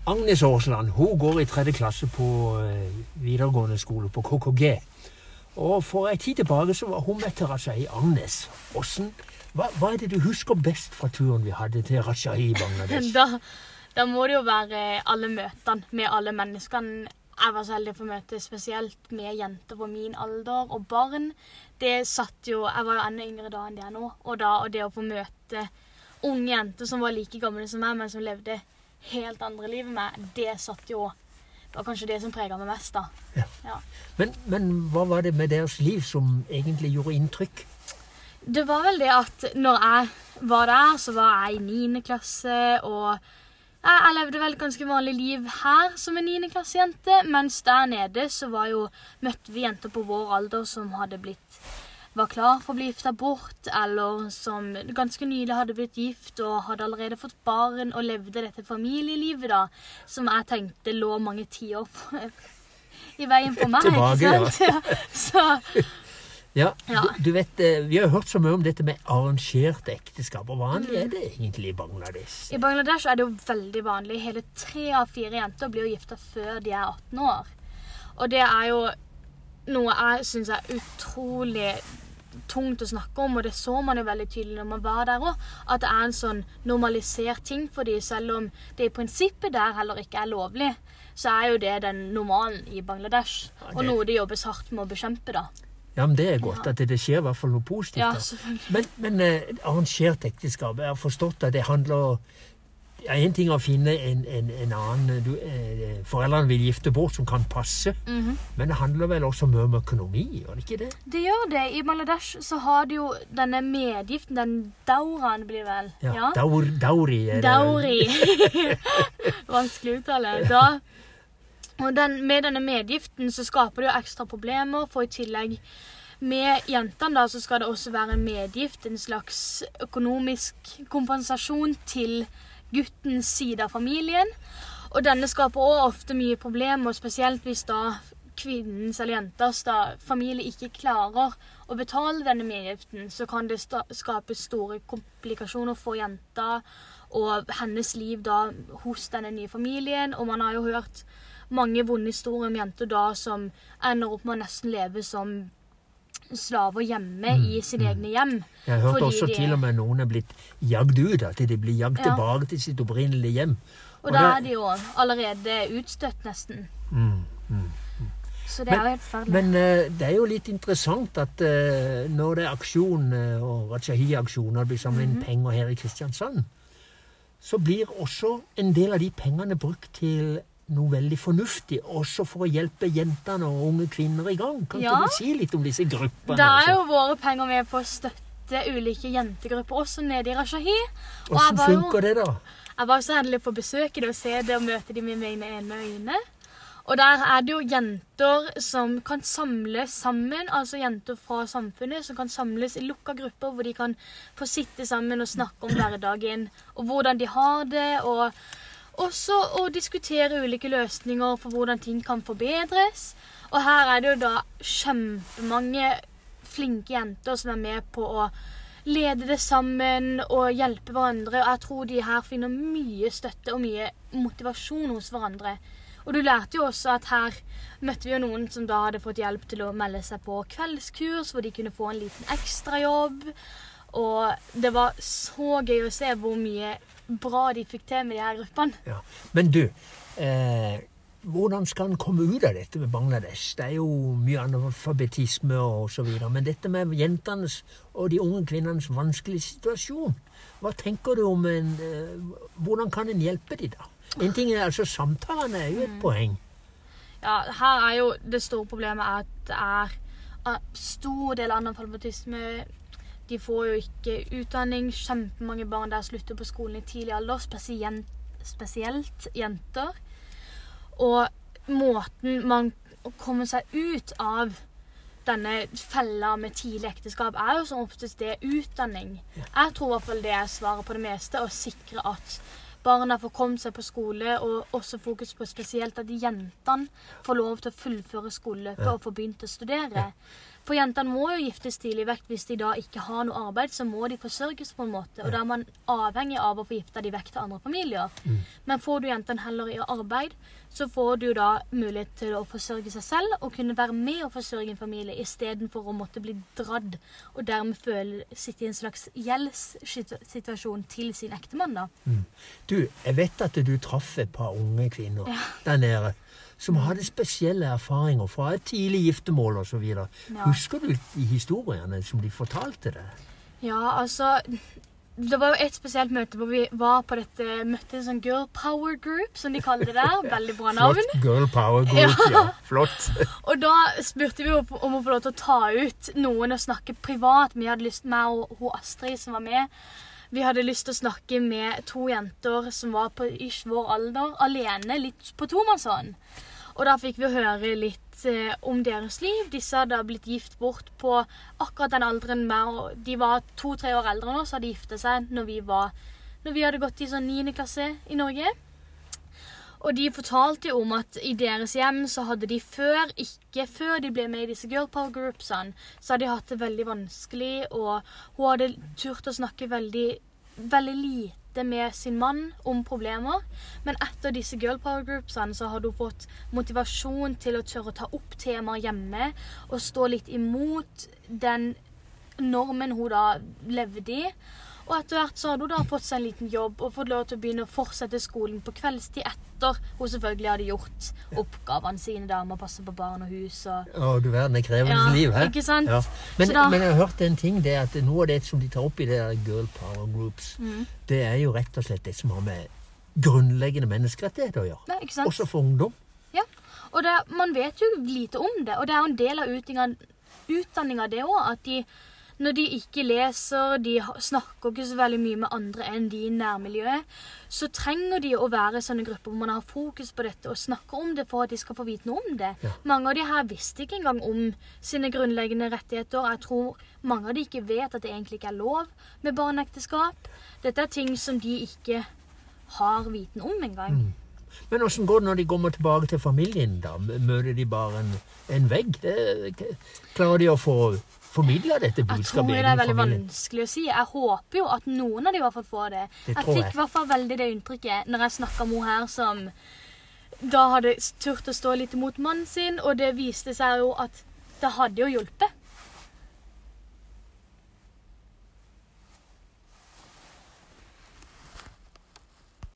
Agnes Aasland, hun går i 3. klasse på videregående skole på KKG. Og for en tid tilbake så var hun med til Rajshahi. Agnes, hva er det du husker best fra turen vi hadde til Rajshahi i Bangladesh? Da må det jo være alle møtene med alle menneskene. Jeg var så heldig å få møte spesielt med jenter på min alder og barn. Det satt jo, jeg var jo enda yngre da enn det er nå, og det å få møte unge jenter som var like gamle som meg, men som levde helt andre liv med meg, det satt jo, det var kanskje det som preget meg mest da. Ja. Men hva var det med deres liv som egentlig gjorde inntrykk? Det var vel det at når jeg var der, så var jeg i 9. klasse, og jeg levde vel ganske vanlig liv her som en 9. klassejente, mens der nede så møtte vi jenter på vår alder som var klar for å bli giftet bort, eller som ganske nylig hadde blitt gift og hadde allerede fått barn og levde dette familielivet da, som jeg tenkte lå mange tiår i veien for meg, tilbake, ikke sant? Ja. Så... Ja, du vet, vi har hørt så mye om dette med arrangerte ekteskap, og vanlig er det egentlig i Bangladesh? I Bangladesh er det jo veldig vanlig. Hele 3 av 4 jenter blir jo giftet før de er 18 år. Og det er jo noe jeg synes er utrolig tungt å snakke om, og det så man jo veldig tydelig når man var der også, at det er en sånn normalisert ting for dem, selv om det i prinsippet der heller ikke er lovlig, så er jo det den normalen i Bangladesh, og noe de jobbes hardt med å bekjempe da. Ja, men det er godt at det skjer i hvert fall noe positivt. Ja, selvfølgelig. Men arrangert ekteskap, jeg har forstått at det handler... Ja, en ting er å finne en annen... foreldrene vil gifte bort som kan passe, men det handler vel også mye om økonomi, gjør det ikke det? Det gjør det. I Bangladesh så har de jo denne medgiften, den dauraen blir vel. Ja, dauri. Dauri. Vanskelig uttale. Og med denne medgiften så skaper det jo ekstra problemer, for i tillegg med jentene da, så skal det også være en medgift, en slags økonomisk kompensasjon til guttens side av familien. Og denne skaper også ofte mye problemer, spesielt hvis da kvinnens eller jenters familie ikke klarer å betale denne medgiften, så kan det skape store komplikasjoner for jenta og hennes liv da hos denne nye familien. Og man har jo hørt mange vonde historier om jenter da som ender opp med å nesten leve som slaver hjemme i sine egne hjem. Jeg har hørt også til og med noen er blitt jagd ut, at de blir jagd tilbake til sitt opprinnelige hjem. Og da er de jo allerede utstøtt nesten. Så det er jo helt ferdig. Men det er jo litt interessant at når det er aksjon, og Rajshahi-aksjoner blir samlet inn penger her i Kristiansand, så blir også en del av de pengene brukt til noe veldig fornuftig, også for å hjelpe jentene og unge kvinner i gang. Kan du si litt om disse gruppene? Det er jo våre penger med på å støtte ulike jentegrupper også nede i Rajshahi. Hvordan funker det da? Jeg var så heldig på besøk i det og se det og møte dem med mine egne øyne. Og der er det jo jenter som kan samles sammen, altså jenter fra samfunnet som kan samles i lukka grupper hvor de kan få sitte sammen og snakke om hverdagen og hvordan de har det, og også å diskutere ulike løsninger for hvordan ting kan forbedres. Og her er det jo da kjempemange flinke jenter som er med på å lede det sammen og hjelpe hverandre. Og jeg tror de her finner mye støtte og mye motivasjon hos hverandre. Og du lærte jo også at her møtte vi jo noen som da hadde fått hjelp til å melde seg på kveldskurs, hvor de kunne få en liten ekstrajobb. Og det var så gøy å se hvor mye bra de fikk til med de her gruppene. Ja. Men du, hvordan skal en komme ut av dette med Bangladesh? Det er jo mye analfabetisme og så videre, men dette med jentenes og de unge kvinnenes vanskelige situasjon, hva tenker du om hvordan kan en hjelpe de da? En ting er altså samtalene er jo et poeng. Ja, her er jo det store problemet at det er stor del analfabetisme. De får jo ikke utdanning. Kjempemange barn der slutter på skolen i tidlig alder, spesielt jenter. Og måten man kommer seg ut av denne fella med tidlig ekteskap er jo som oftest det utdanning. Jeg tror i hvert fall det er svaret på det meste, å sikre at barna får komme seg på skole, og også fokus på spesielt at jentene får lov til å fullføre skoleløpet og få begynt å studere. For jentene må jo giftes tidlig vekk. Hvis de da ikke har noe arbeid, så må de forsørges på en måte. Og da er man avhengig av å få gifte de vekk til andre familier. Men får du jentene heller i arbeid, så får du da mulighet til å forsørge seg selv og kunne være med og forsørge en familie i stedet for å måtte bli dradd og dermed sitte i en slags gjeldssituasjon til sin ektemann da. Du, jeg vet at du traff et par unge kvinner der nede som hadde spesielle erfaringer fra et tidlig giftermål og så videre. Husker du de historiene som de fortalte deg? Ja, altså... Det var jo et spesielt møte hvor vi var på dette møtet, en sånn Girl Power Group, som de kaller det der. Veldig bra navn. Flott Girl Power Group, ja. Flott. Og da spurte vi jo om å få lov til å ta ut noen og snakke privat. Vi hadde lyst med, og hun Astrid som var med, vi hadde lyst til å snakke med 2 jenter som var på vår alder, alene, litt på tomannshånd. Og da fikk vi høre litt om deres liv. Disse hadde blitt gift bort på akkurat den alderen med, og de var 2-3 år eldre nå, så hadde de giftet seg når vi hadde gått i sånn 9. klasse i Norge. Og de fortalte jo om at i deres hjem så hadde de før de ble med i disse girl power groupsene, så hadde de hatt det veldig vanskelig, og hun hadde turt å snakke veldig, veldig lite med sin mann om problemer, men etter disse girl power groupsene så hadde hun fått motivasjon til å tørre å ta opp temaer hjemme og stå litt imot den normen hun da levde i. Og etter hvert så hadde hun da fått seg en liten jobb og fått lov til å begynne å fortsette skolen på kveldstid etter hun selvfølgelig hadde gjort oppgavene sine da med å passe på barn og hus. Du verden, det krevende liv, hæ? Ikke sant? Ja. Men jeg har hørt en ting, det at noe av det som de tar opp i det der Girl Power Groups, det er jo rett og slett det som har med grunnleggende menneskerettigheter å gjøre. Ja, ikke sant? Også for ungdom. Ja, og man vet jo lite om det, og det er jo en del av utdanningen det også, at når de ikke leser, de snakker ikke så veldig mye med andre enn de i nærmiljøet, så trenger de å være sånne grupper hvor man har fokus på dette og snakker om det for at de skal få vite noe om det. Ja. Mange av de her visste ikke engang om sine grunnleggende rettigheter. Jeg tror mange av de ikke vet at det egentlig ikke er lov med barneekteskap. Dette er ting som de ikke har viten om engang. Men hvordan går det når de kommer tilbake til familien da? Møter de bare en vegg? Klarer de å få formidlet dette budskapet? Jeg tror det er veldig vanskelig å si. Jeg håper jo at noen av de i hvert fall får det. Jeg fikk i hvert fall veldig det inntrykket når jeg snakket med henne her som da hadde turt å stå litt imot mannen sin, og det viste seg jo at det hadde jo hjulpet.